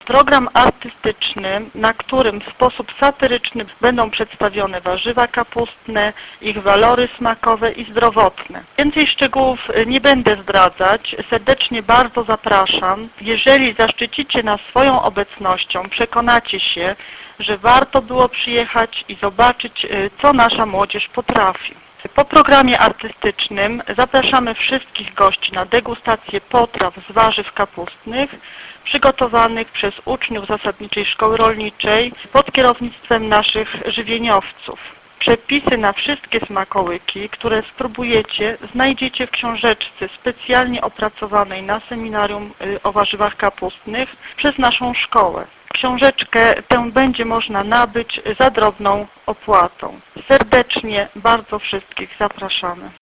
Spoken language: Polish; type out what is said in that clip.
Program artystyczny, na którym w sposób satyryczny będą przedstawione warzywa kapustne, ich walory smakowe i zdrowotne. Więcej szczegółów nie będę zdradzać. Serdecznie bardzo zapraszam. Jeżeli zaszczycicie nas swoją obecnością, przekonacie się, że warto było przyjechać i zobaczyć, co nasza młodzież potrafi. Po programie artystycznym zapraszamy wszystkich gości na degustację potraw z warzyw kapustnych przygotowanych przez uczniów Zasadniczej Szkoły Rolniczej pod kierownictwem naszych żywieniowców. Przepisy na wszystkie smakołyki, które spróbujecie, znajdziecie w książeczce specjalnie opracowanej na seminarium o warzywach kapustnych przez naszą szkołę. Książeczkę tę będzie można nabyć za drobną opłatą. Serdecznie bardzo wszystkich zapraszamy.